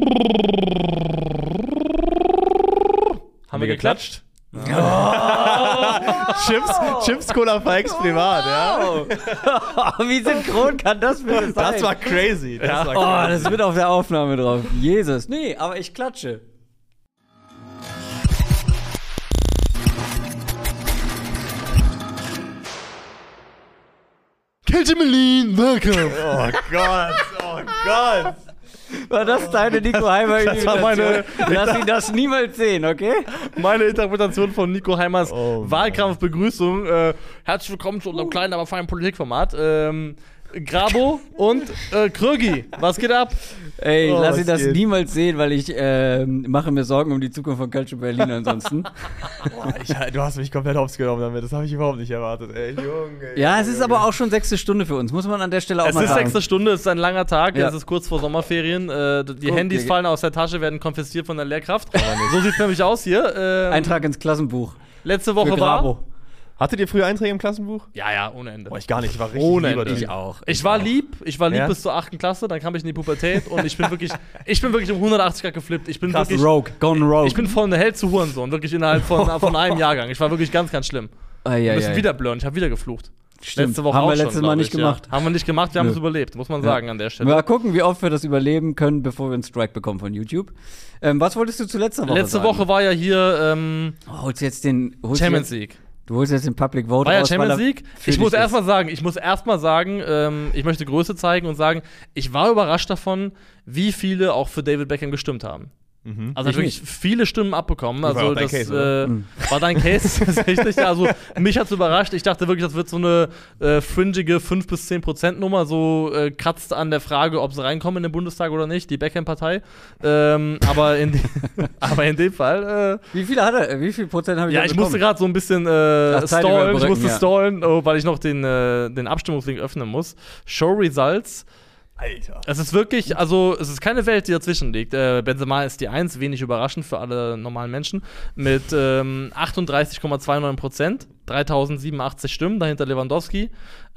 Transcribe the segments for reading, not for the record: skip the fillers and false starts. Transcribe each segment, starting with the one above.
Haben wir geklatscht? Oh. Chips, Cola Fikes privat, ja. Wie synchron kann das bitte sein? Das war crazy. Das wird auf der Aufnahme drauf. Jesus. Nee, aber ich klatsche. Keltemelin, welcome. Oh Gott. War das deine Nico Heimer Das war meine- Lass ihn das niemals sehen, okay? Meine Interpretation von Nico Heimers Oh, Mann. Wahlkampfbegrüßung. Herzlich willkommen zu unserem kleinen, aber feinen Politikformat. Grabo und Krögi, was geht ab? Ey, Oh, lass was ihn das geht? niemals sehen, weil ich mache mir Sorgen um die Zukunft von Culture Berlin ansonsten. Boah, du hast mich komplett hops genommen damit. Das habe ich überhaupt nicht erwartet. Ey, Junge. Ja, es ist aber auch schon 6. Stunde für uns, muss man an der Stelle auch Es mal ist sagen. 6. Stunde, es ist ein langer Tag, Ja. es ist kurz vor Sommerferien. Die Guck, Handys Digga. fallen aus der Tasche, werden konfisziert von der Lehrkraft. So sieht es nämlich aus hier. Eintrag ins Klassenbuch. Letzte Für Woche war. Grabo. Hattet ihr früher Einträge im Klassenbuch? Ja, ohne Ende. Boah, ich gar nicht. Ich war richtig Ohne lieber Ende. drin. Ich auch. Ich war lieb Ja? bis zur 8. Klasse, dann kam ich in die Pubertät und ich bin wirklich um 180 Grad geflippt. Ich bin Krass, wirklich. Rogue, gone Rogue. Ich bin von Held zu Hurensohn, wirklich innerhalb von einem Jahrgang. Ich war wirklich ganz, ganz schlimm. Wir müssen wieder blurren, ich habe wieder geflucht. Stimmt. Letzte Woche Haben auch wir schon, letztes Mal glaub nicht ich, gemacht. Ja. Haben wir nicht gemacht, wir haben Nö. es überlebt, muss man sagen an der Stelle. Mal gucken, wie oft wir das überleben können, bevor wir einen Strike bekommen von YouTube. Was wolltest du zu letzter Woche Letzte sagen? Woche war ja hier Holst du jetzt den Champions League. Du holst jetzt den Public Vote War ja raus, Champions weil er League. für Ich muss dich ist. erst mal sagen, ich möchte Größe zeigen und sagen, ich war überrascht davon, wie viele auch für David Beckham gestimmt haben. Also Ich wirklich viele Stimmen abbekommen. War Also auch dein das Case, oder? war dein Case, das ist richtig. Ja, also mich hat's überrascht. Ich dachte wirklich, das wird so eine fringige 5-10% Nummer, so kratzt an der Frage, ob sie reinkommen in den Bundestag oder nicht, die Beckham-Partei. Aber in dem Fall Wie viel Prozent habe ich ja, da ich bekommen? musste gerade so ein bisschen Zeit stallen. Ich überbrücken, musste ja. stallen, weil ich noch den Abstimmungslink öffnen muss. Show Results. Alter. Es ist wirklich, also es ist keine Welt, die dazwischen liegt. Benzema ist die 1, wenig überraschend für alle normalen Menschen, mit 38,29%, 3087 Stimmen, dahinter Lewandowski,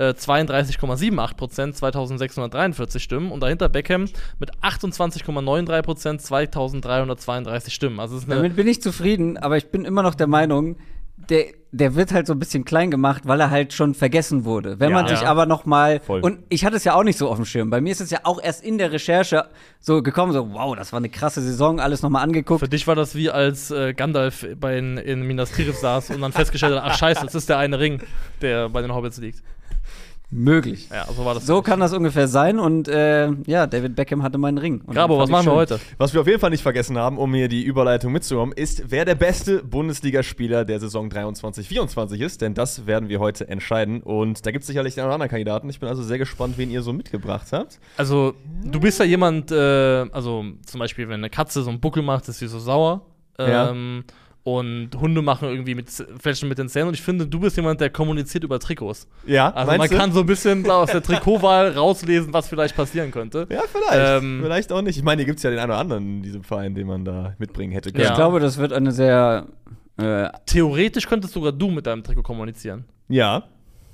32,78%, 2643 Stimmen und dahinter Beckham mit 28,93%, 2332 Stimmen. Also es ist eine Damit bin ich zufrieden, aber ich bin immer noch der Meinung, der wird halt so ein bisschen klein gemacht, weil er halt schon vergessen wurde. Wenn man sich Ja. aber noch mal Voll. und ich hatte es ja auch nicht so auf dem Schirm. Bei mir ist es ja auch erst in der Recherche so gekommen, so wow, das war eine krasse Saison, alles noch mal angeguckt. Für dich war das wie als Gandalf in Minas Tirith saß und dann festgestellt hat, ach scheiße, das ist der eine Ring, der bei den Hobbits liegt. Möglich. Ja, so war das. So kann das ungefähr sein und ja, David Beckham hatte meinen Ring. Und Grabo, den was fand machen ich wir schön. heute? Was wir auf jeden Fall nicht vergessen haben, um hier die Überleitung mitzunehmen, ist, wer der beste Bundesligaspieler der Saison 23/24 ist, denn das werden wir heute entscheiden. Und da gibt es sicherlich den einen oder anderen Kandidaten. Ich bin also sehr gespannt, wen ihr so mitgebracht habt. Also, du bist ja jemand, also zum Beispiel, wenn eine Katze so einen Buckel macht, ist sie so sauer. Ja. Und Hunde machen irgendwie Fletschen mit den Zähnen. Und ich finde, du bist jemand, der kommuniziert über Trikots. Ja, Also man meinst du? kann so ein bisschen aus der Trikotwahl rauslesen, was vielleicht passieren könnte. Ja, vielleicht. Ähm, Vielleicht auch nicht. Ich meine, hier gibt es ja den einen oder anderen in diesem Verein, den man da mitbringen hätte können. Ja. Ich glaube, das wird eine sehr Theoretisch könntest sogar du mit deinem Trikot kommunizieren. Ja.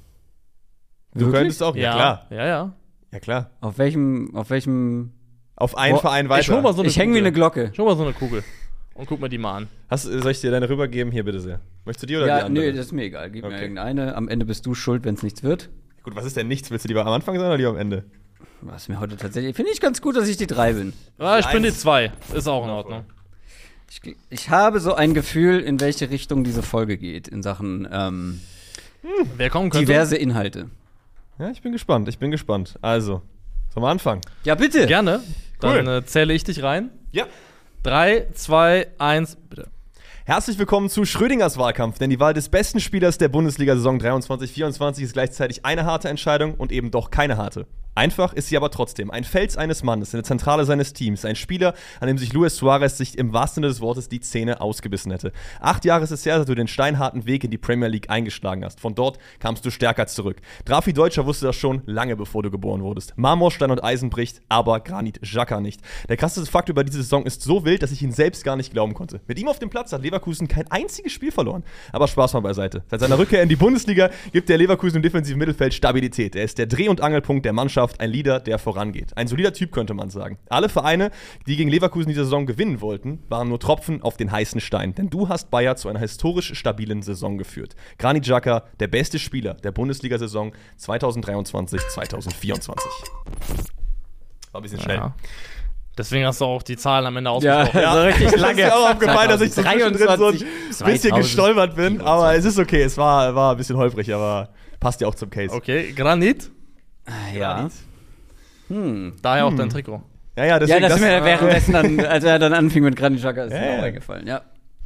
Du Wirklich? könntest auch, ja klar. Ja. Ja, klar. auf welchem Auf einen Verein weiter. Ich hol mal so eine ich hänge wie Kugel. eine Glocke. Schon mal so eine Kugel. Und guck mir die mal an. Soll ich dir deine rübergeben? Hier, bitte sehr. Möchtest du die oder die Ja, andere? nö, das ist mir egal. Gib mir Okay. irgendeine. Am Ende bist du schuld, wenn es nichts wird. Gut, was ist denn nichts? Willst du lieber am Anfang sein oder lieber am Ende? Was mir heute tatsächlich. Finde ich ganz gut, dass ich die 3 bin. Ah, ich bin die 2. Ist auch in Ordnung. Ich habe so ein Gefühl, in welche Richtung diese Folge geht, in Sachen Wer kommen könnte? diverse Inhalte. Ja, ich bin gespannt. Also, sollen wir anfangen? Ja, bitte. Gerne. Cool. Dann zähle ich dich rein. Ja. 3, 2, 1, bitte. Herzlich willkommen zu Schrödingers Wahlkampf, denn die Wahl des besten Spielers der Bundesliga-Saison 23/24 ist gleichzeitig eine harte Entscheidung und eben doch keine harte. Einfach ist sie aber trotzdem. Ein Fels eines Mannes, eine Zentrale seines Teams, ein Spieler, an dem sich Luis Suarez sich im wahrsten Sinne des Wortes die Zähne ausgebissen hätte. 8 Jahre ist es her, dass du den steinharten Weg in die Premier League eingeschlagen hast. Von dort kamst du stärker zurück. Drafi Deutscher wusste das schon lange bevor du geboren wurdest. Marmor, Stein und Eisen bricht, aber Granit Xhaka nicht. Der krasseste Fakt über diese Saison ist so wild, dass ich ihn selbst gar nicht glauben konnte. Mit ihm auf dem Platz hat Leverkusen kein einziges Spiel verloren. Aber Spaß mal beiseite. Seit seiner Rückkehr in die Bundesliga gibt der Leverkusen im defensiven Mittelfeld Stabilität. Er ist der Dreh- und Angelpunkt der Mannschaft Mannschaft, ein Leader, der vorangeht. Ein solider Typ, könnte man sagen. Alle Vereine, die gegen Leverkusen diese Saison gewinnen wollten, waren nur Tropfen auf den heißen Stein. Denn du hast Bayer zu einer historisch stabilen Saison geführt. Granit Xhaka, der beste Spieler der Bundesliga-Saison 2023/2024. War ein bisschen schnell. Ja. Deswegen hast du auch die Zahlen am Ende ausgesprochen. Ja, so richtig lange. Das ist mir auch aufgefallen, dass ich so zwischendrin so ein bisschen gestolpert bin. Aber es ist okay, es war ein bisschen holprig, aber passt ja auch zum Case. Okay, Granit. Ja. Daher auch dein Trikot. Ja, deswegen, Ja, das ist mir währenddessen dann, als er dann anfing mit Granit Xhaka, ist mir auch eingefallen, ja.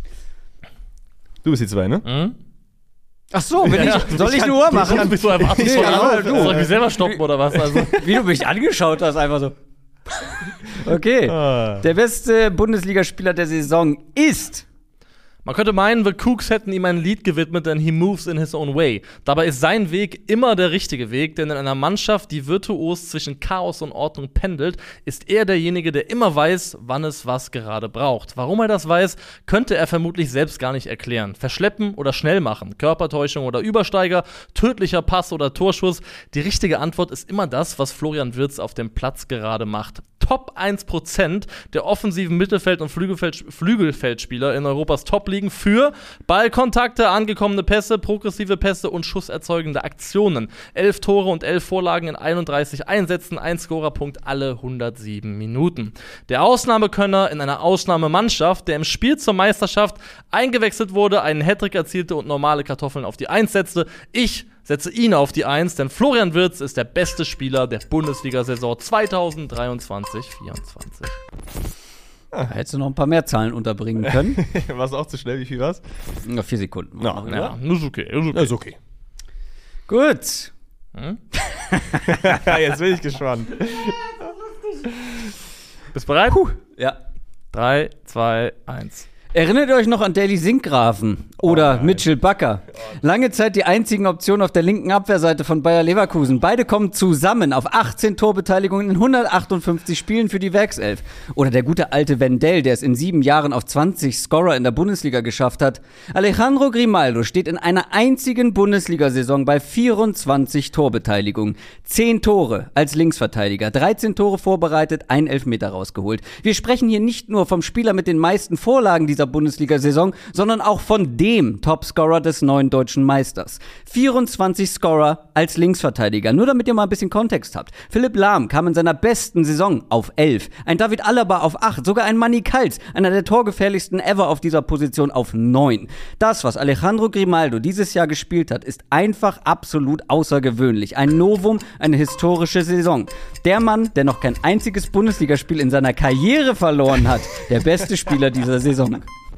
Du bist die 2, ne? Ach so, soll ich eine Uhr machen? Bist du erwartungsvoll? Ja, du. Soll ich mich selber stoppen oder was? Also. Wie du mich angeschaut hast, einfach so. Okay. Der beste Bundesligaspieler der Saison ist. Man könnte meinen, The Cougs hätten ihm ein Lied gewidmet, denn he moves in his own way. Dabei ist sein Weg immer der richtige Weg, denn in einer Mannschaft, die virtuos zwischen Chaos und Ordnung pendelt, ist er derjenige, der immer weiß, wann es was gerade braucht. Warum er das weiß, könnte er vermutlich selbst gar nicht erklären. Verschleppen oder schnell machen, Körpertäuschung oder Übersteiger, tödlicher Pass oder Torschuss. Die richtige Antwort ist immer das, was Florian Wirtz auf dem Platz gerade macht. Top 1% der offensiven Mittelfeld- und Flügelfeldspieler in Europas Top-Ligen für Ballkontakte, angekommene Pässe, progressive Pässe und schusserzeugende Aktionen. 11 Tore und 11 Vorlagen in 31 Einsätzen, ein Scorerpunkt alle 107 Minuten. Der Ausnahmekönner in einer Ausnahmemannschaft, der im Spiel zur Meisterschaft eingewechselt wurde, einen Hattrick erzielte und normale Kartoffeln auf die 1 setzte. Ich setze ihn auf die 1, denn Florian Wirtz ist der beste Spieler der Bundesliga-Saison 2023/24. Hättest du noch ein paar mehr Zahlen unterbringen können? War es auch zu schnell? Wie viel war's? Noch 4 Sekunden. Ja, ist okay. Ist okay. Gut. Jetzt bin ich gespannt. Bist bereit? Ja. 3, 2, 1. Erinnert ihr euch noch an Daley Sinkgrafen oder Mitchell Bakker? Lange Zeit die einzigen Optionen auf der linken Abwehrseite von Bayer Leverkusen. Beide kommen zusammen auf 18 Torbeteiligungen in 158 Spielen für die Werkself. Oder der gute alte Wendell, der es in 7 Jahren auf 20 Scorer in der Bundesliga geschafft hat. Alejandro Grimaldo steht in einer einzigen Bundesliga-Saison bei 24 Torbeteiligungen. 10 Tore als Linksverteidiger, 13 Tore vorbereitet, 1 Elfmeter rausgeholt. Wir sprechen hier nicht nur vom Spieler mit den meisten Vorlagen dieser Bundesliga-Saison, sondern auch von dem Topscorer des neuen deutschen Meisters. 24 Scorer als Linksverteidiger. Nur damit ihr mal ein bisschen Kontext habt. Philipp Lahm kam in seiner besten Saison auf 11. Ein David Alaba auf 8. Sogar ein Manni Kals, einer der torgefährlichsten ever auf dieser Position, auf 9. Das, was Alejandro Grimaldo dieses Jahr gespielt hat, ist einfach absolut außergewöhnlich. Ein Novum, eine historische Saison. Der Mann, der noch kein einziges Bundesligaspiel in seiner Karriere verloren hat. Der beste Spieler dieser Saison.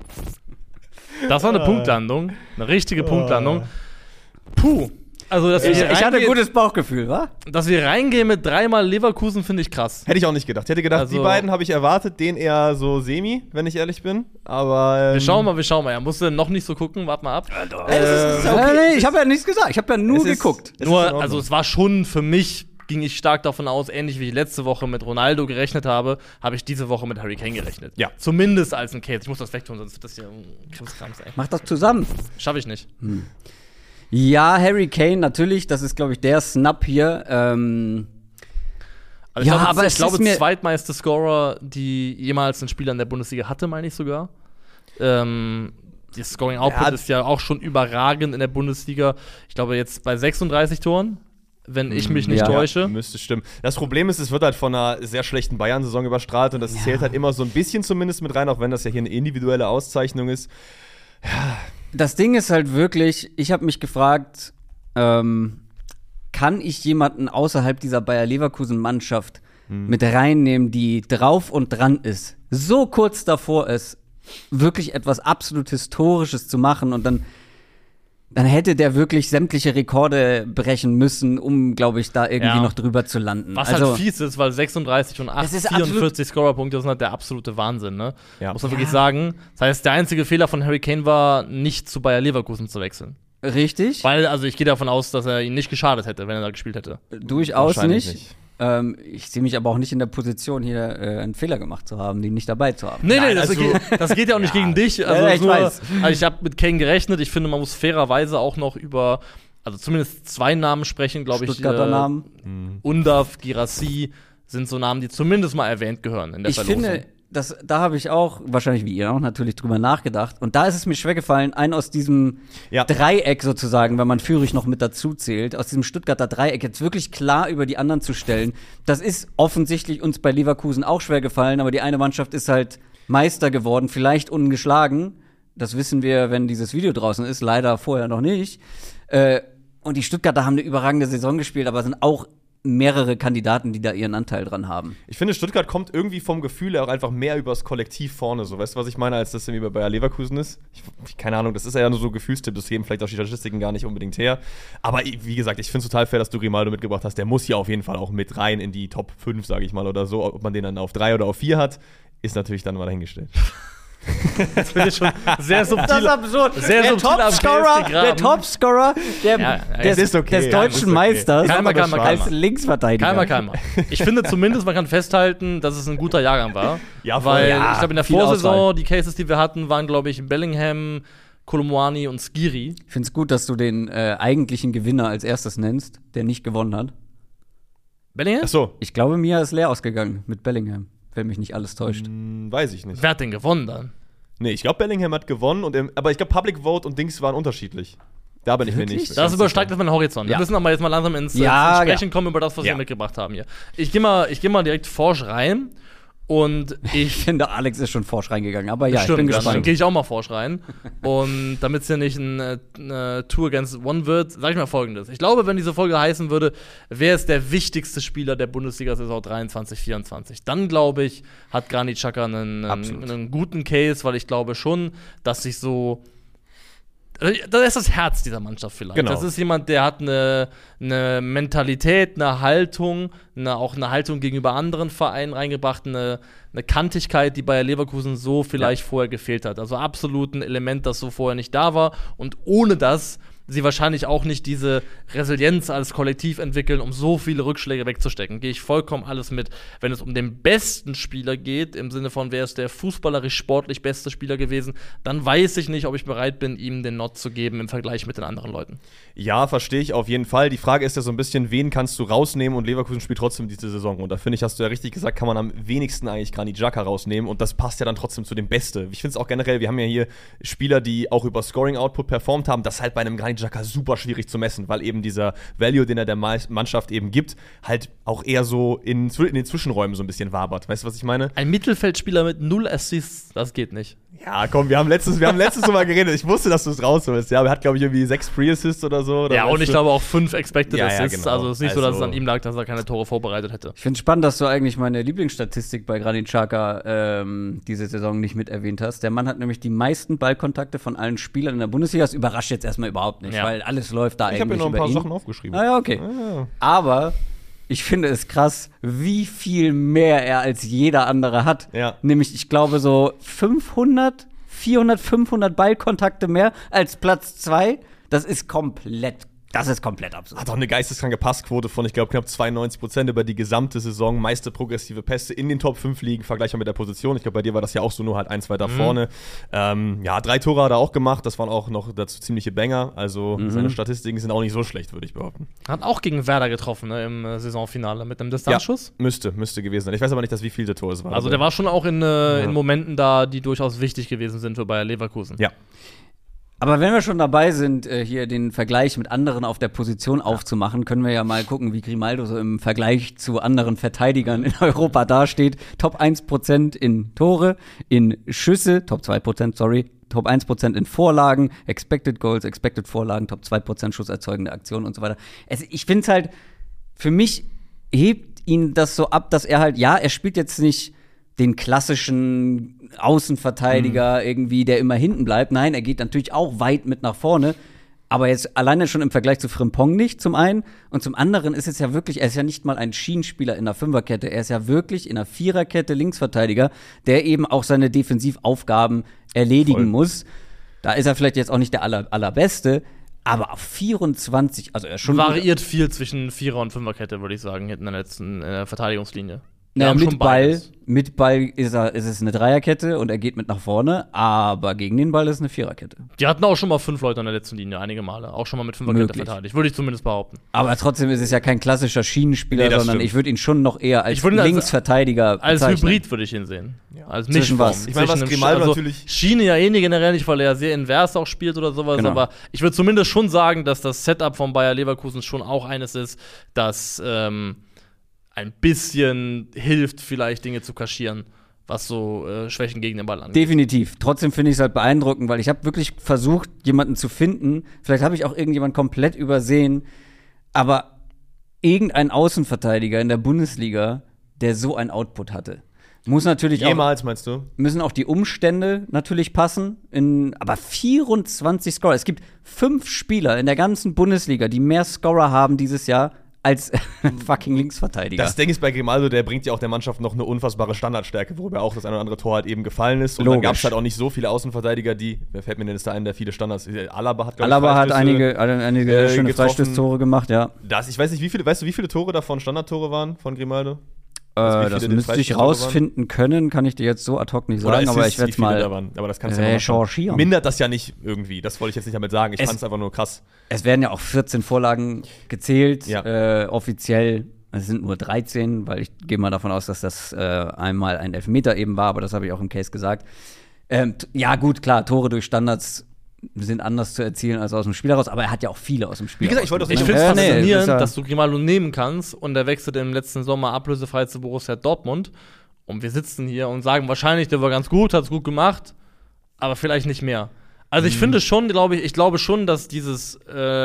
Das war eine Punktlandung. Eine richtige Punktlandung. Puh. Also, dass Ich hatte ein gutes Bauchgefühl, wa? Dass wir reingehen mit 3-mal Leverkusen, finde ich krass. Hätte ich auch nicht gedacht. Hätte gedacht, Also, die beiden habe ich erwartet, den eher so semi, wenn ich ehrlich bin. Aber Wir schauen mal. Ja, musst du noch nicht so gucken, warte mal ab. Nee, ich habe ja nichts gesagt. Ich habe ja nur geguckt. Also es war schon für mich, ging ich stark davon aus, ähnlich wie ich letzte Woche mit Ronaldo gerechnet habe, habe ich diese Woche mit Harry Kane gerechnet. Ja. Zumindest als ein Case. Ich muss das wegtun, sonst wird das hier ein Krimskrams, ey. Mach das zusammen. Schaffe ich nicht. Ja, Harry Kane, natürlich. Das ist, glaube ich, der Snap hier. Also ich Ja, glaube, aber ich es glaube ist mir- zweitmeiste Scorer, die jemals ein Spieler in der Bundesliga hatte, meine ich sogar. Das Scoring Output ist ja auch schon überragend in der Bundesliga. Ich glaube jetzt bei 36 Toren, wenn ich mich nicht Ja. täusche. müsste stimmen. Das Problem ist, es wird halt von einer sehr schlechten Bayern-Saison überstrahlt und das zählt halt immer so ein bisschen zumindest mit rein, auch wenn das ja hier eine individuelle Auszeichnung ist. Das Ding ist halt wirklich, ich habe mich gefragt, kann ich jemanden außerhalb dieser Bayer-Leverkusen-Mannschaft mit reinnehmen, die drauf und dran ist, so kurz davor ist, wirklich etwas absolut Historisches zu machen und dann hätte der wirklich sämtliche Rekorde brechen müssen, um, glaube ich, da irgendwie Ja. noch drüber zu landen. Was also, halt fies ist, weil 36 und 8, Das ist 44 Scorerpunkte sind halt der absolute Wahnsinn, ne? Ja. Muss man wirklich sagen. Das heißt, der einzige Fehler von Harry Kane war, nicht zu Bayer Leverkusen zu wechseln. richtig, Weil, also ich gehe davon aus, dass er ihn nicht geschadet hätte, wenn er da gespielt hätte. durchaus Wahrscheinlich nicht. Ich sehe mich aber auch nicht in der Position, hier einen Fehler gemacht zu haben, den nicht dabei zu haben. Nee, Nein, das, also- das geht ja auch nicht gegen dich. Also, Ja, ich weiß. Also ich habe mit Kane gerechnet. Ich finde, man muss fairerweise auch noch über also zumindest 2 Namen sprechen, glaube ich. Stuttgarter Namen. Undav, Girassi sind so Namen, die zumindest mal erwähnt gehören in der Verlosung. Finde, da habe ich auch, wahrscheinlich wie ihr auch, natürlich drüber nachgedacht. Und da ist es mir schwer gefallen, einen aus diesem Dreieck sozusagen, wenn man Fürich noch mit dazu zählt, aus diesem Stuttgarter Dreieck jetzt wirklich klar über die anderen zu stellen. Das ist offensichtlich uns bei Leverkusen auch schwer gefallen, aber die eine Mannschaft ist halt Meister geworden, vielleicht ungeschlagen. Das wissen wir, wenn dieses Video draußen ist, leider vorher noch nicht. Und die Stuttgarter haben eine überragende Saison gespielt, aber sind auch mehrere Kandidaten, die da ihren Anteil dran haben. Ich finde, Stuttgart kommt irgendwie vom Gefühl her auch einfach mehr übers Kollektiv vorne. So, weißt du, was ich meine, als das irgendwie bei Bayer Leverkusen ist? Keine Ahnung, das ist ja nur so Gefühlstipp, das geben vielleicht auch die Statistiken gar nicht unbedingt her. Aber wie gesagt, ich finde es total fair, dass du Grimaldo mitgebracht hast. Der muss hier auf jeden Fall auch mit rein in die Top 5, sage ich mal, oder so. Ob man den dann auf 3 oder auf 4 hat, ist natürlich dann mal dahingestellt. Das finde ich schon sehr subtil. Das ist absurd. Der Topscorer des deutschen Meisters als Linksverteidiger. Keimer. Ich finde zumindest, man kann festhalten, dass es ein guter Jahrgang war. Ja, weil ja, ich glaube, in der Vorsaison, die Cases, die wir hatten, waren, glaube ich, Bellingham, Kolomouani und Skiri. Ich finde es gut, dass du den eigentlichen Gewinner als erstes nennst, der nicht gewonnen hat. Bellingham? Ach so. Ich glaube, Mia ist leer ausgegangen mit Bellingham. Wenn mich nicht alles täuscht. Weiß ich nicht. Wer hat denn gewonnen dann? Nee, ich glaube, Bellingham hat gewonnen, aber ich glaube, Public Vote und Dings waren unterschiedlich. Da bin ich mir nicht. Das übersteigt jetzt meinen Horizont. Wir müssen aber jetzt mal langsam ins Sprechen kommen über das, was wir mitgebracht haben hier. Ich geh mal direkt forsch rein. Und ich finde, Alex ist schon forsch reingegangen, aber ja, stimmt, ich bin gespannt. Dann gehe ich auch mal forsch rein. Und damit es ja nicht eine Two Against One wird, sage ich mal Folgendes. Ich glaube, wenn diese Folge heißen würde, wer ist der wichtigste Spieler der Bundesliga-Saison 23/24, dann glaube ich, hat Granit Xhaka einen guten Case, weil ich glaube schon, dass sich so das ist das Herz dieser Mannschaft vielleicht. Genau. Das ist jemand, der hat eine Mentalität, eine Haltung, auch eine Haltung gegenüber anderen Vereinen reingebracht, eine Kantigkeit, die bei Leverkusen so vielleicht vorher gefehlt hat. Also absolut ein Element, das so vorher nicht da war. Und ohne das sie wahrscheinlich auch nicht diese Resilienz als Kollektiv entwickeln, um so viele Rückschläge wegzustecken. Gehe ich vollkommen alles mit. Wenn es um den besten Spieler geht, im Sinne von, wer ist der fußballerisch, sportlich beste Spieler gewesen, dann weiß ich nicht, ob ich bereit bin, ihm den Nod zu geben im Vergleich mit den anderen Leuten. Ja, verstehe ich auf jeden Fall. Die Frage ist ja so ein bisschen, wen kannst du rausnehmen, und Leverkusen spielt trotzdem diese Saison. Und da finde ich, hast du ja richtig gesagt, kann man am wenigsten eigentlich Granit Xhaka rausnehmen, und das passt ja dann trotzdem zu dem Beste. Ich finde es auch generell, wir haben ja hier Spieler, die auch über Scoring-Output performt haben. Das ist halt bei einem Granit Xhaka super schwierig zu messen, weil eben dieser Value, den er der Mannschaft eben gibt, halt auch eher so in den Zwischenräumen so ein bisschen wabert. Weißt du, was ich meine? Ein Mittelfeldspieler mit 0 Assists, das geht nicht. Ja, komm, wir haben letztes Mal geredet. Ich wusste, dass du es rausholst. Ja, er hat, glaube ich, irgendwie 6 Pre-Assists oder so. Oder ja, und ich glaube auch 5 Expected ja, Assists. Genau. Also es ist nicht so, dass es an ihm lag, dass er keine Tore vorbereitet hätte. Ich finde es spannend, dass du eigentlich meine Lieblingsstatistik bei Granit Xhaka diese Saison nicht mit erwähnt hast. Der Mann hat nämlich die meisten Ballkontakte von allen Spielern in der Bundesliga. Das überrascht jetzt erstmal überhaupt nicht, weil alles läuft da eigentlich über ihn. Ich habe mir noch ein paar Sachen aufgeschrieben. Ah ja, okay. Aber ich finde es krass, wie viel mehr er als jeder andere hat. Ja. Nämlich, ich glaube, so 400, 500 Ballkontakte mehr als Platz 2. Das ist komplett absurd. Hat auch eine geisteskranke Passquote von, ich glaube, knapp 92% über die gesamte Saison. Meiste progressive Pässe in den Top 5 liegen, vergleichbar mit der Position. Ich glaube, bei dir war das ja auch so, nur halt 1 weiter vorne. 3 Tore hat er auch gemacht. Das waren auch noch dazu ziemliche Banger. Also seine Statistiken sind auch nicht so schlecht, würde ich behaupten. Hat auch gegen Werder getroffen, ne, im Saisonfinale mit einem Distanzschuss. Ja, müsste gewesen sein. Ich weiß aber nicht, wie viel der Tor es war. Also der war schon auch in Momenten da, die durchaus wichtig gewesen sind für Bayer Leverkusen. Ja. Aber wenn wir schon dabei sind, hier den Vergleich mit anderen auf der Position aufzumachen, können wir ja mal gucken, wie Grimaldo so im Vergleich zu anderen Verteidigern in Europa dasteht. Top 1% in Tore, in Schüsse, Top 2%, Top 1% in Vorlagen, Expected Goals, Expected Vorlagen, Top 2% schusserzeugende Aktionen und so weiter. Ich finde es halt, für mich hebt ihn das so ab, dass er halt, er spielt jetzt nicht den klassischen Außenverteidiger irgendwie, der immer hinten bleibt. Nein, er geht natürlich auch weit mit nach vorne. Aber jetzt alleine schon im Vergleich zu Frimpong nicht, zum einen. Und zum anderen ist es ja wirklich, er ist ja nicht mal ein Schienenspieler in der Fünferkette. Er ist ja wirklich in der Viererkette Linksverteidiger, der eben auch seine Defensivaufgaben erledigen muss. Da ist er vielleicht jetzt auch nicht der allerbeste. Aber auf 24, also er schon variiert viel zwischen Vierer- und Fünferkette, würde ich sagen, in der letzten Verteidigungslinie. Na, haben mit schon Ball, beides. mit Ball ist es eine Dreierkette und er geht mit nach vorne, aber gegen den Ball ist es eine Viererkette. Die hatten auch schon mal 5 Leute an der letzten Linie, einige Male. Auch schon mal mit Fünferkette Möglich. verteidigt, würde ich zumindest behaupten. Aber trotzdem ist es ja kein klassischer Schienenspieler, Nee, das sondern stimmt. ich würde ihn schon noch eher als Ich würde ihn Linksverteidiger Als bezeichnen. Hybrid würde ich ihn sehen. Als Zwischen Mischform. was? Ich meine, was Zwischen Grimaldo also natürlich- Schiene ja generell nicht, weil er ja sehr invers auch spielt oder sowas. Genau. Aber ich würde zumindest schon sagen, dass das Setup von Bayer Leverkusen schon auch eines ist, das ein bisschen hilft, vielleicht Dinge zu kaschieren, was so Schwächen gegen den Ball angeht. Definitiv. Trotzdem finde ich es halt beeindruckend, weil ich habe wirklich versucht, jemanden zu finden. Vielleicht habe ich auch irgendjemanden komplett übersehen. Aber irgendein Außenverteidiger in der Bundesliga, der so ein Output hatte. Muss natürlich Jemals, meinst du? müssen auch die Umstände natürlich passen. Aber 24 Scorer. Es gibt 5 Spieler in der ganzen Bundesliga, die mehr Scorer haben dieses Jahr als fucking Linksverteidiger. Das Ding ist bei Grimaldo, der bringt ja auch der Mannschaft noch eine unfassbare Standardstärke, worüber auch das eine oder andere Tor halt eben gefallen ist. Und dann Logisch. gab es halt auch nicht so viele Außenverteidiger, wer fällt mir denn jetzt da ein, der viele Standards. Alaba hat, glaub ich, Alaba hat Freistöße, einige schöne getroffen. Freistoßtore gemacht, ja. Ich weiß nicht, weißt du, wie viele Tore davon Standardtore waren von Grimaldo? Wie Das viele müsste ich Freistoßtore rausfinden können, kann ich dir jetzt so ad hoc nicht sagen, aber ich werde es mal Aber das kannst du ja mal recherchieren. mindert das ja nicht irgendwie. Das wollte ich jetzt nicht damit sagen. Ich fand es einfach nur krass. Es werden ja auch 14 Vorlagen gezählt, Ja. Offiziell. Es sind nur 13, weil ich gehe mal davon aus, dass das einmal ein Elfmeter eben war, aber das habe ich auch im Case gesagt. Ja, gut, klar, Tore durch Standards sind anders zu erzielen als aus dem Spiel heraus, aber er hat ja auch viele aus dem Spiel Wie gesagt, ich wollte heraus doch Ich nicht- finde es Nee, faszinierend, ist ja- dass du Grimaldo nehmen kannst und er wechselt im letzten Sommer ablösefrei zu Borussia Dortmund. Und wir sitzen hier und sagen wahrscheinlich, der war ganz gut, hat es gut gemacht, aber vielleicht nicht mehr. Also ich finde schon, ich glaube schon, dass dieses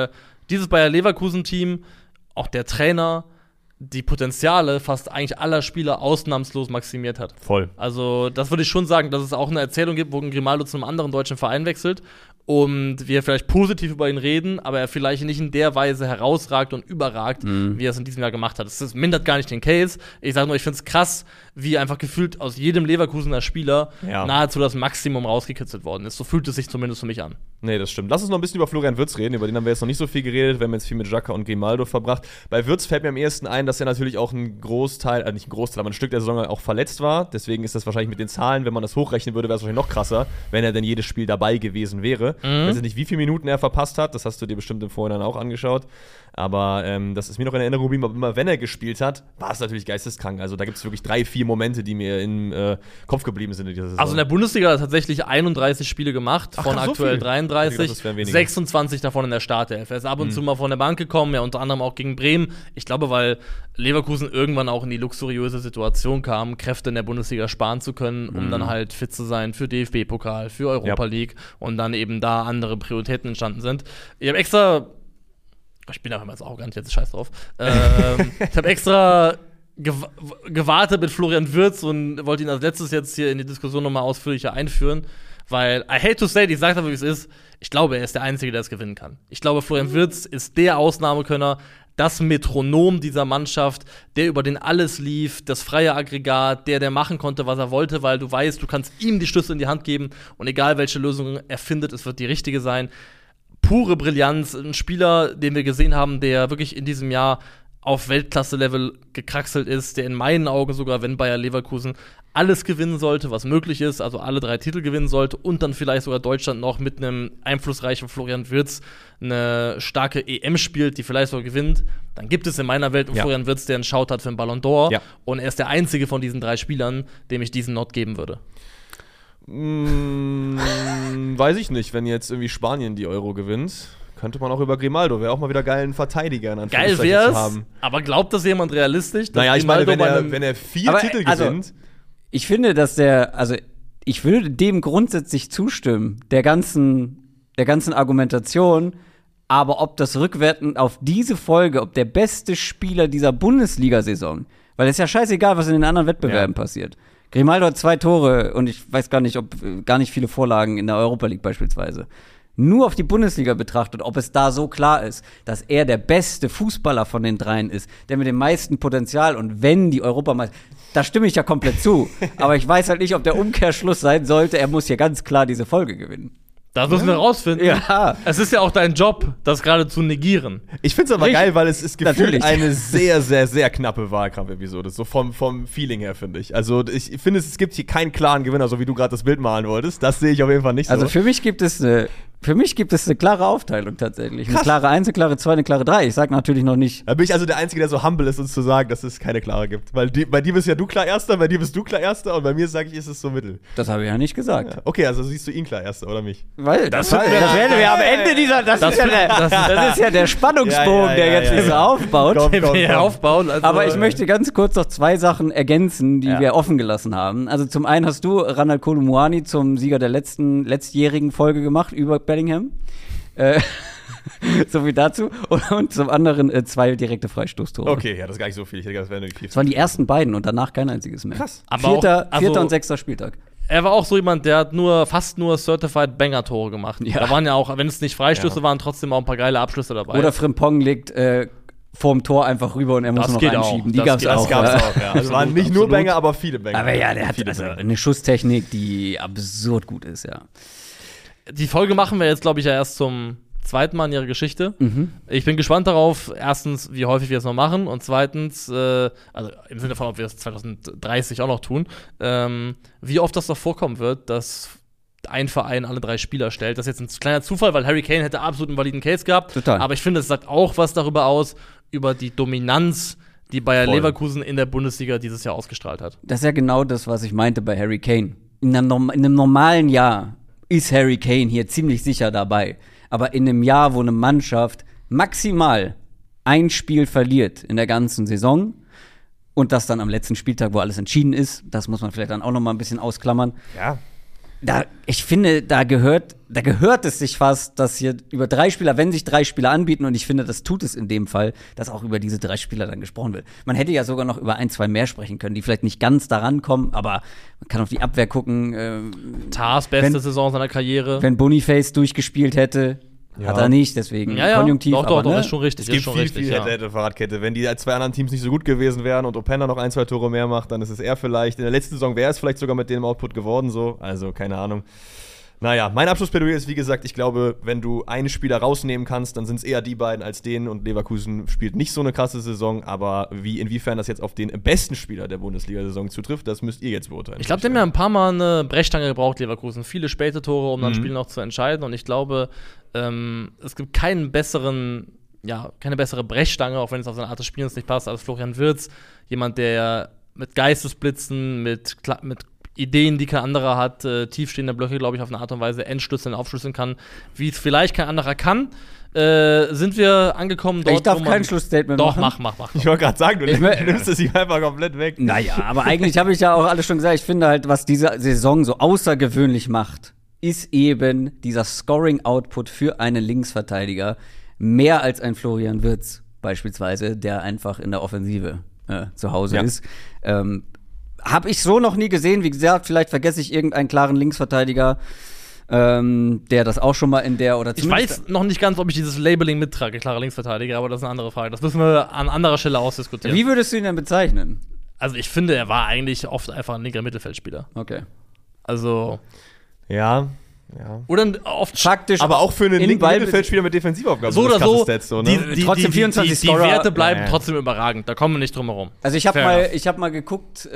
Bayer Leverkusen-Team, auch der Trainer, die Potenziale fast eigentlich aller Spieler ausnahmslos maximiert hat. Voll. Also, das würde ich schon sagen, dass es auch eine Erzählung gibt, wo ein Grimaldo zu einem anderen deutschen Verein wechselt und wir vielleicht positiv über ihn reden, aber er vielleicht nicht in der Weise herausragt und überragt, wie er es in diesem Jahr gemacht hat. Das mindert gar nicht den Case. Ich sage nur, ich finde es krass, wie einfach gefühlt aus jedem Leverkusener Spieler nahezu das Maximum rausgekitzelt worden ist. So fühlt es sich zumindest für mich an. Nee, das stimmt. Lass uns noch ein bisschen über Florian Wirtz reden. Über den haben wir jetzt noch nicht so viel geredet. Wir haben jetzt viel mit Xhaka und Grimaldo verbracht. Bei Wirtz fällt mir am ehesten ein, dass er natürlich auch ein Großteil, nicht ein Großteil, aber ein Stück der Saison auch verletzt war. Deswegen ist das wahrscheinlich mit den Zahlen, wenn man das hochrechnen würde, wäre es wahrscheinlich noch krasser, wenn er denn jedes Spiel dabei gewesen wäre. Ich weiß nicht, wie viele Minuten er verpasst hat. Das hast du dir bestimmt im Vorhinein auch angeschaut. Aber das ist mir noch in Erinnerung geblieben. Aber immer wenn er gespielt hat, war es natürlich geisteskrank. Also da gibt es wirklich 3-4 Momente, die mir im Kopf geblieben sind in dieser Saison. Also in der Bundesliga hat er tatsächlich 31 Spiele gemacht, von krass, so aktuell viel. 33, Ich dachte, das wären weniger. 26 davon in der Startelf. Er ist ab und zu mal von der Bank gekommen, ja unter anderem auch gegen Bremen. Ich glaube, weil Leverkusen irgendwann auch in die luxuriöse Situation kam, Kräfte in der Bundesliga sparen zu können, um dann halt fit zu sein für DFB-Pokal, für Europa League und dann eben da andere Prioritäten entstanden sind. Ich habe extra ich bin einfach mal so arrogant, jetzt scheiß drauf. Ich habe extra gewartet mit Florian Wirtz und wollte ihn als letztes jetzt hier in die Diskussion nochmal ausführlicher einführen, weil, I hate to say it, ich sage aber, wie es ist, ich glaube, er ist der Einzige, der es gewinnen kann. Ich glaube, Florian Wirtz ist der Ausnahmekönner, das Metronom dieser Mannschaft, der über den alles lief, das freie Aggregat, der machen konnte, was er wollte, weil du weißt, du kannst ihm die Schlüssel in die Hand geben und egal, welche Lösung er findet, es wird die richtige sein. Pure Brillanz, ein Spieler, den wir gesehen haben, der wirklich in diesem Jahr auf Weltklasse-Level gekraxelt ist, der in meinen Augen sogar, wenn Bayer Leverkusen alles gewinnen sollte, was möglich ist, also alle 3 Titel gewinnen sollte und dann vielleicht sogar Deutschland noch mit einem einflussreichen Florian Wirtz eine starke EM spielt, die vielleicht sogar gewinnt, dann gibt es in meiner Welt einen Florian Wirtz, der einen Shout hat für einen Ballon d'Or und er ist der einzige von diesen 3 Spielern, dem ich diesen Not geben würde. Weiß ich nicht, wenn jetzt irgendwie Spanien die Euro gewinnt, könnte man auch über Grimaldo, wäre auch mal wieder geil, einen Verteidiger in Geil Anführungszeichen wär's, zu haben. aber glaubt das jemand realistisch? Naja, ich meine, wenn er 4 Titel gewinnt. Ich finde, dass ich würde dem grundsätzlich zustimmen, der ganzen Argumentation, aber ob das rückwärtend auf diese Folge, ob der beste Spieler dieser Bundesliga-Saison, weil es ist ja scheißegal, was in den anderen Wettbewerben passiert. Grimaldo hat 2 Tore und ich weiß gar nicht, gar nicht viele Vorlagen in der Europa League beispielsweise. Nur auf die Bundesliga betrachtet, ob es da so klar ist, dass er der beste Fußballer von den 3 ist, der mit dem meisten Potenzial und wenn die Europameister, da stimme ich ja komplett zu. Aber ich weiß halt nicht, ob der Umkehrschluss sein sollte, er muss hier ganz klar diese Folge gewinnen. Das müssen wir rausfinden. Ja. Es ist ja auch dein Job, das gerade zu negieren. Ich finde es aber Richtig. geil, weil es ist gefühlt Natürlich. eine sehr, sehr, sehr knappe Wahlkampf-Episode. So vom Feeling her, finde ich. Also ich finde, es gibt hier keinen klaren Gewinner, so wie du gerade das Bild malen wolltest. Das sehe ich auf jeden Fall nicht so. Also für mich gibt es eine klare Aufteilung tatsächlich. Eine klare 1, eine klare 2, eine klare 3. Ich sage natürlich noch nicht. Da bin ich also der Einzige, der so humble ist, uns zu sagen, dass es keine klare gibt. Weil bei dir bist ja du klar Erster, bei dir bist du klar Erster und bei mir sage ich, ist es so mittel. Das habe ich ja nicht gesagt. Ja. Okay, also siehst du ihn klar Erster oder mich? Weil das werden wir am Ende dieser. Das ist ja der Spannungsbogen, der jetzt hier so aufbaut. Komm. aufbauen. Also, Aber ich möchte ganz kurz noch 2 Sachen ergänzen, die wir offen gelassen haben. Also zum einen hast du Ronald Kolumuani zum Sieger der letztjährigen Folge gemacht über Bellingham. So viel dazu. Und zum anderen 2 direkte Freistoßtore. Okay, ja, das ist gar nicht so viel. Ich denke, das wäre nur 4. Das waren die ersten beiden und danach kein einziges mehr. Krass. Aber Vierter und 6. Spieltag. Er war auch so jemand, der hat fast nur Certified Banger-Tore gemacht. Ja. Da waren ja auch, wenn es nicht Freistöße waren, trotzdem auch ein paar geile Abschlüsse dabei. Oder Frimpong legt vorm Tor einfach rüber und er muss Das noch geht auch. einschieben. Die Das gab's geht- auch. Das gab's ja. auch, ja. Also waren nicht nur Banger, aber viele Banger. Aber ja, der hat viele also Banger. eine Schusstechnik, die absurd gut ist, ja. Die Folge machen wir jetzt, glaube ich, ja erst zum 2. Mal in ihrer Geschichte. Ich bin gespannt darauf, erstens, wie häufig wir es noch machen und zweitens, also im Sinne von, ob wir es 2030 auch noch tun, wie oft das noch vorkommen wird, dass ein Verein alle 3 Spieler stellt. Das ist jetzt ein kleiner Zufall, weil Harry Kane hätte absolut einen validen Case gehabt. Total. Aber ich finde, es sagt auch was darüber aus, über die Dominanz, die Bayer Voll. Leverkusen in der Bundesliga dieses Jahr ausgestrahlt hat. Das ist ja genau das, was ich meinte bei Harry Kane. In einem normalen Jahr ist Harry Kane hier ziemlich sicher dabei. Aber in einem Jahr, wo eine Mannschaft maximal ein Spiel verliert in der ganzen Saison und das dann am letzten Spieltag, wo alles entschieden ist, das muss man vielleicht dann auch noch mal ein bisschen ausklammern. Ja. Ich finde, da gehört es sich fast, dass hier über 3 Spieler, wenn sich 3 Spieler anbieten, und ich finde, das tut es in dem Fall, dass auch über diese 3 Spieler dann gesprochen wird. Man hätte ja sogar noch über 1, 2 mehr sprechen können, die vielleicht nicht ganz daran kommen, aber man kann auf die Abwehr gucken. Tars beste Wenn- Saison seiner Karriere. Wenn Boniface durchgespielt hätte, hat er nicht, deswegen Konjunktiv. Doch, aber, ne? ist schon richtig. Es gibt ist schon viel, richtig, viel ja. hätte Fahrradkette. Wenn die 2 anderen Teams nicht so gut gewesen wären und Openda noch 1, 2 Tore mehr macht, dann ist es er vielleicht. In der letzten Saison wäre es vielleicht sogar mit dem Output geworden so. Also, keine Ahnung. Naja, mein Abschlussplädoyer ist, wie gesagt, ich glaube, wenn du einen Spieler rausnehmen kannst, dann sind es eher die beiden als den und Leverkusen spielt nicht so eine krasse Saison, aber inwiefern das jetzt auf den besten Spieler der Bundesliga-Saison zutrifft, das müsst ihr jetzt beurteilen. Ich glaube, die haben ja ein paar Mal eine Brechstange gebraucht, Leverkusen. Viele späte Tore, um dann ein Spiel noch zu entscheiden. Und ich glaube, es gibt keine bessere Brechstange, auch wenn es auf seine Art des Spielens nicht passt, als Florian Wirtz. Jemand, der mit Geistesblitzen, mit Ideen, die kein anderer hat, tiefstehende Blöcke, glaube ich, auf eine Art und Weise entschlüsseln, aufschlüsseln kann, wie es vielleicht kein anderer kann. Sind wir angekommen dort, Ich darf kein Schlussstatement Doch, machen. mach. Ich wollte gerade sagen, du nimmst es ihm einfach komplett weg. Naja, aber eigentlich habe ich ja auch alles schon gesagt. Ich finde halt, was diese Saison so außergewöhnlich macht, ist eben dieser Scoring-Output für einen Linksverteidiger mehr als ein Florian Wirtz beispielsweise, der einfach in der Offensive zu Hause ist. Habe ich so noch nie gesehen. Wie gesagt, vielleicht vergesse ich irgendeinen klaren Linksverteidiger, der das auch schon mal in der oder Ich weiß noch nicht ganz, ob ich dieses Labeling mittrage, klarer Linksverteidiger, aber das ist eine andere Frage. Das müssen wir an anderer Stelle ausdiskutieren. Wie würdest du ihn denn bezeichnen? Also ich finde, er war eigentlich oft einfach ein linker Mittelfeldspieler. Okay. Also Ja. oder oft Faktisch. Aber auch für einen linken Ball- Mittelfeldspieler mit Defensivaufgaben. so sind oder das krasse so, Stats, so, ne? Trotzdem 24 die Scorer. Werte bleiben Ja. trotzdem überragend. Da kommen wir nicht drum herum. Also ich habe Fair enough. mal geguckt,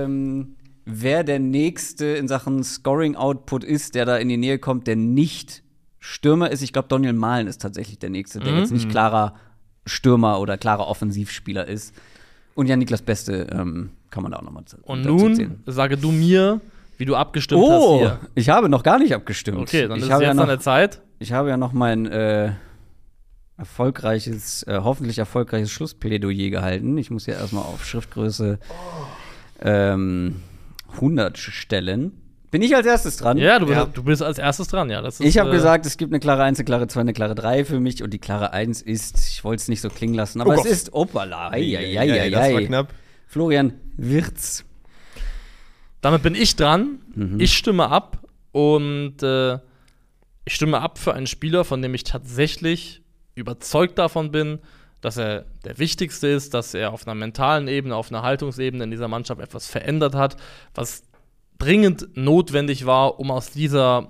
wer der nächste in Sachen Scoring-Output ist, der da in die Nähe kommt, der nicht Stürmer ist. Ich glaube, Daniel Mahlen ist tatsächlich der nächste, der jetzt nicht klarer Stürmer oder klarer Offensivspieler ist. Und ja, Niklas Beste kann man da auch nochmal Und dazu nun zählen. sage du mir, wie du abgestimmt hast Oh, hier. ich habe noch gar nicht abgestimmt. Okay, dann ich ist habe jetzt ja noch, an der Zeit. Ich habe ja noch mein hoffentlich erfolgreiches Schlussplädoyer gehalten. Ich muss ja erstmal auf Schriftgröße 100 stellen. Bin ich als erstes dran? Ja, du bist als erstes dran, ja. Das ist, Ich habe gesagt, es gibt eine klare 1, eine klare 2, eine klare 3 für mich und die klare 1 ist, ich wollte es nicht so klingen lassen, aber Oh es Gott. ist, opala, Das war knapp. Florian Wirtz. Damit bin ich dran. Ich stimme ab und ich stimme ab für einen Spieler, von dem ich tatsächlich überzeugt davon bin, dass er der Wichtigste ist, dass er auf einer mentalen Ebene, auf einer Haltungsebene in dieser Mannschaft etwas verändert hat, was dringend notwendig war, um aus dieser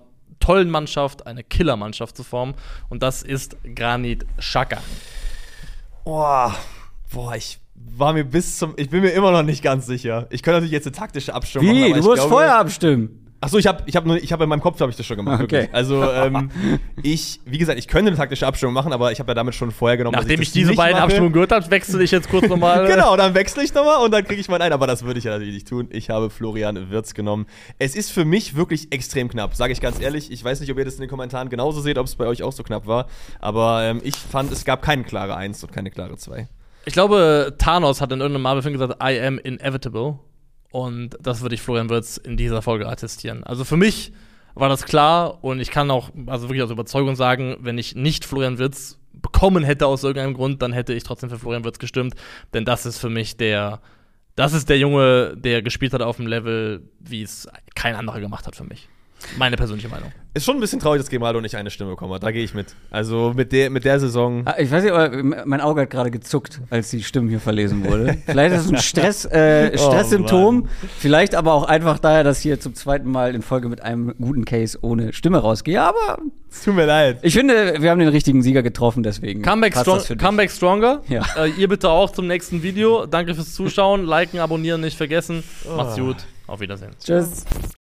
tollen Mannschaft eine Killermannschaft zu formen. Und das ist Granit Xhaka. Boah, ich bin mir immer noch nicht ganz sicher. Ich könnte natürlich jetzt eine taktische Abstimmung machen. Wie? Aber Du musst vorher abstimmen. Achso, ich hab in meinem Kopf habe ich das schon gemacht. Okay. Wirklich. Also, wie gesagt, ich könnte eine taktische Abstimmung machen, aber ich habe ja damit schon vorher genommen, Nachdem dass ich diese beiden Abstimmungen gehört habe, wechsle ich jetzt kurz nochmal. Genau, dann wechsle ich nochmal und dann kriege ich meinen ein. Aber das würde ich ja natürlich nicht tun. Ich habe Florian Wirtz genommen. Es ist für mich wirklich extrem knapp, sage ich ganz ehrlich. Ich weiß nicht, ob ihr das in den Kommentaren genauso seht, ob es bei euch auch so knapp war. Aber ich fand, es gab keine klare 1 und keine klare 2. Ich glaube, Thanos hat in irgendeinem Marvel-Film gesagt, I am inevitable. Und das würde ich Florian Wirtz in dieser Folge attestieren. Also für mich war das klar und ich kann auch wirklich aus Überzeugung sagen, wenn ich nicht Florian Wirtz bekommen hätte aus irgendeinem Grund, dann hätte ich trotzdem für Florian Wirtz gestimmt. Denn das ist für mich der Junge, der gespielt hat auf dem Level, wie es kein anderer gemacht hat für mich. Meine persönliche Meinung. Ist schon ein bisschen traurig, dass Gemaldo nicht eine Stimme bekommen hat. Da gehe ich mit. Also mit der Saison. Ich weiß nicht, aber mein Auge hat gerade gezuckt, als die Stimme hier verlesen wurde. Vielleicht ist es ein Stresssymptom. Vielleicht aber auch einfach daher, dass ich hier zum zweiten Mal in Folge mit einem guten Case ohne Stimme rausgehe. Aber es tut mir leid. Ich finde, wir haben den richtigen Sieger getroffen, deswegen. Comeback Stronger. Ja. Ihr bitte auch zum nächsten Video. Danke fürs Zuschauen. Liken, abonnieren nicht vergessen. Macht's gut. Auf Wiedersehen. Tschüss.